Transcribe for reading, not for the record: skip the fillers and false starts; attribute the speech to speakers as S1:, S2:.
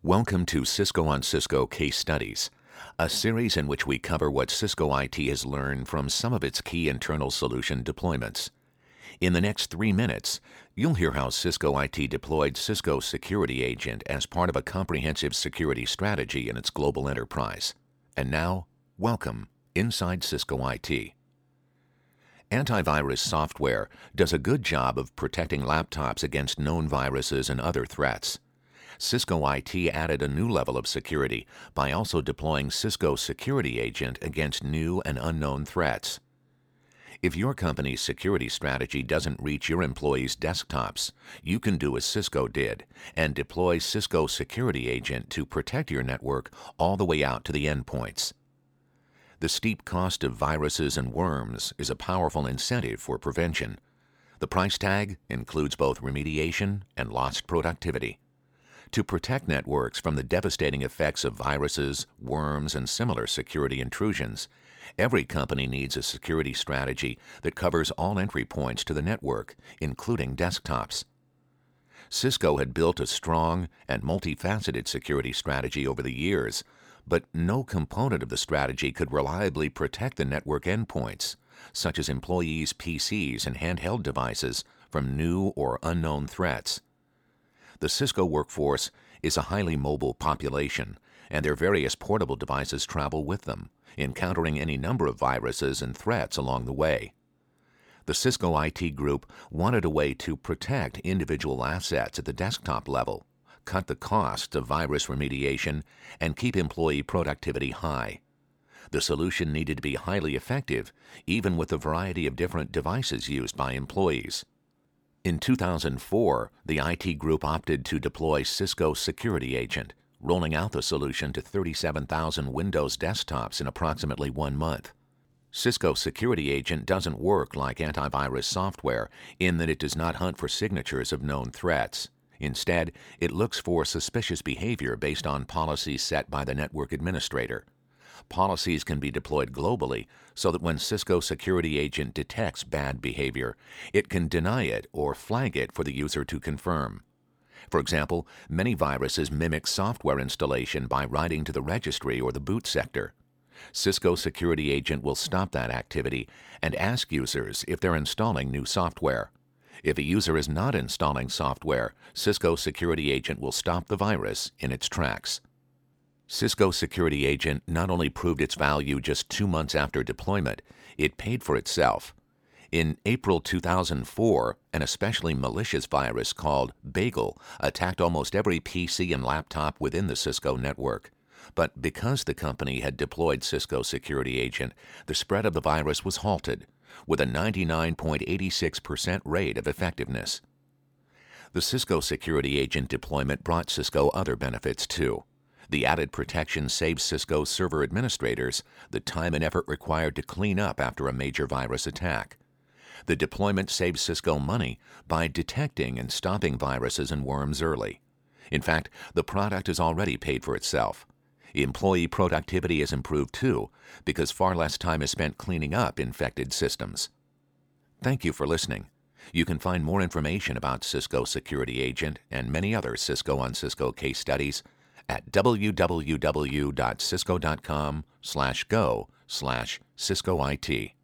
S1: Welcome to Cisco on Cisco Case Studies, a series in which we cover what Cisco IT has learned from some of its key internal solution deployments. In the next 3 minutes, you'll hear how Cisco IT deployed Cisco Security Agent as part of a comprehensive security strategy in its global enterprise. And now, welcome inside Cisco IT. Antivirus software does a good job of protecting laptops against known viruses and other threats. Cisco IT added a new level of security by also deploying Cisco Security Agent against new and unknown threats. If your company's security strategy doesn't reach your employees' desktops, you can do as Cisco did and deploy Cisco Security Agent to protect your network all the way out to the endpoints. The steep cost of viruses and worms is a powerful incentive for prevention. The price tag includes both remediation and lost productivity. To protect networks from the devastating effects of viruses, worms, and similar security intrusions, every company needs a security strategy that covers all entry points to the network, including desktops. Cisco had built a strong and multifaceted security strategy over the years, but no component of the strategy could reliably protect the network endpoints, such as employees' PCs and handheld devices, from new or unknown threats. The Cisco workforce is a highly mobile population, and their various portable devices travel with them, encountering any number of viruses and threats along the way. The Cisco IT group wanted a way to protect individual assets at the desktop level, cut the cost of virus remediation, and keep employee productivity high. The solution needed to be highly effective, even with the variety of different devices used by employees. In 2004, the IT group opted to deploy Cisco Security Agent, rolling out the solution to 37,000 Windows desktops in approximately 1 month. Cisco Security Agent doesn't work like antivirus software in that it does not hunt for signatures of known threats. Instead, it looks for suspicious behavior based on policies set by the network administrator. Policies can be deployed globally so that when Cisco Security Agent detects bad behavior, it can deny it or flag it for the user to confirm. For example, many viruses mimic software installation by writing to the registry or the boot sector. Cisco Security Agent will stop that activity and ask users if they're installing new software. If a user is not installing software, Cisco Security Agent will stop the virus in its tracks. Cisco Security Agent not only proved its value just 2 months after deployment, it paid for itself. In April 2004, an especially malicious virus called Bagel attacked almost every PC and laptop within the Cisco network. But because the company had deployed Cisco Security Agent, the spread of the virus was halted, with a 99.86% rate of effectiveness. The Cisco Security Agent deployment brought Cisco other benefits too. The added protection saves Cisco server administrators the time and effort required to clean up after a major virus attack. The deployment saves Cisco money by detecting and stopping viruses and worms early. In fact, the product has already paid for itself. Employee productivity has improved too, because far less time is spent cleaning up infected systems. Thank you for listening. You can find more information about Cisco Security Agent and many other Cisco on Cisco case studies at www.cisco.com/go/CiscoIT.